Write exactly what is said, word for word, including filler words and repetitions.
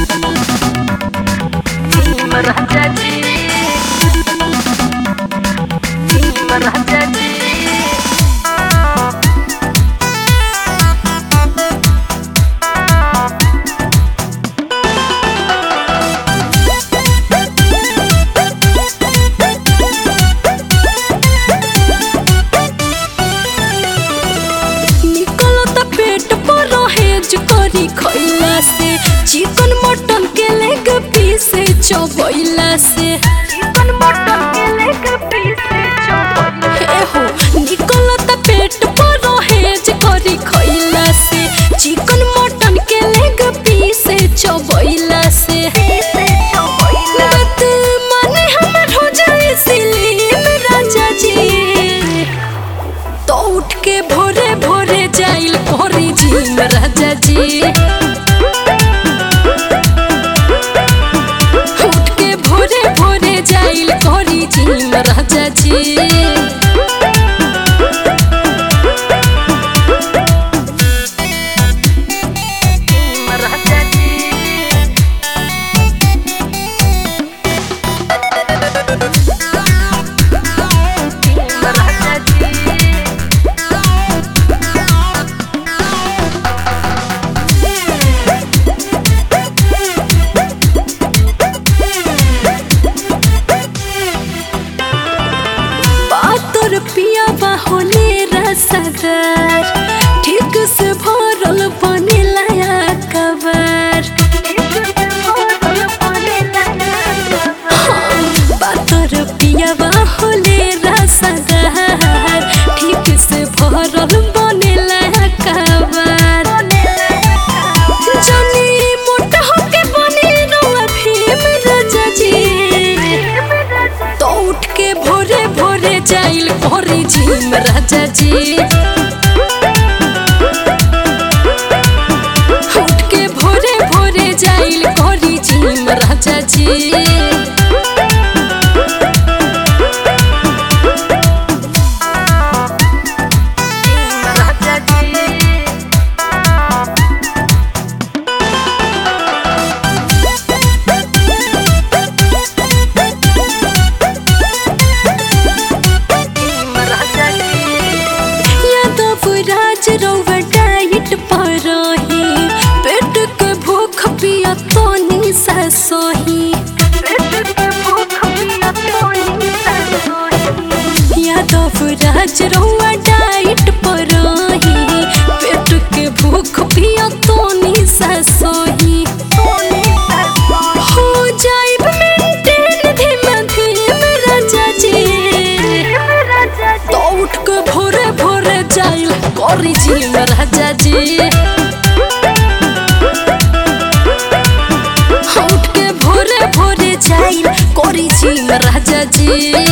राजा जी राजा जी करी खइला से चिकन मटन के लेग पीस चबइला से चिकन मटन के लेग पीस चबइला ए हो निकलत पेट पर रहेज करी खइला से चिकन मटन के लेग पीस चबइला से बात माने हमर हो जाए सिलीम राजा जी तो उठ के भोरे भोरे जाइल करी जिम राजा जी उठ के भोरे भोरे जाइल करी जिम राजा जी पिया बाहोले रसदार ठीक से भरल बनेला कबार बातर पिया बाहोले रसदार ठीक से भरल बनेला कबार जनी मोटा होके बने रवा भीम राजा जी तो उठ के भोरे भोरे जाइल करी जिम राजा जी उठ के भोरे भोरे जाइल करी जिम राजा जी राज रौवा डाइट पर रही पेट के भूख पिया तनी सा सही यादव राज रौवा डाइट पर रही पेट के भूख पिया तनी सा सही हो जाइब मेंटेन धीमे धीमे राजा जी तो उठ के भोरे भोरे जाइल करी जिम राजा जी उठ के भोरे भोरे जाइल करी जिम राजा जी।